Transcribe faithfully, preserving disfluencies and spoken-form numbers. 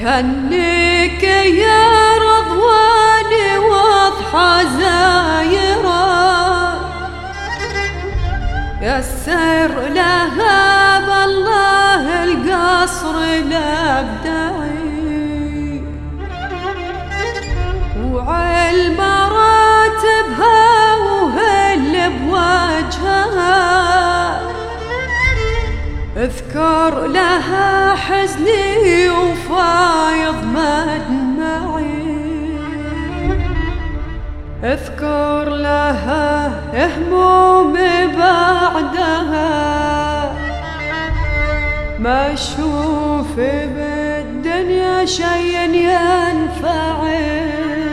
هنيك يا رضواني واضحى زايرة، يسر لها بالله القصر الأبدعي، وعلم راتبها وهل بوجهها، اذكر لها حزني وفايض مدمعي، اذكر لها همومي بعدها، ما اشوف بالدنيا شي ينفعي.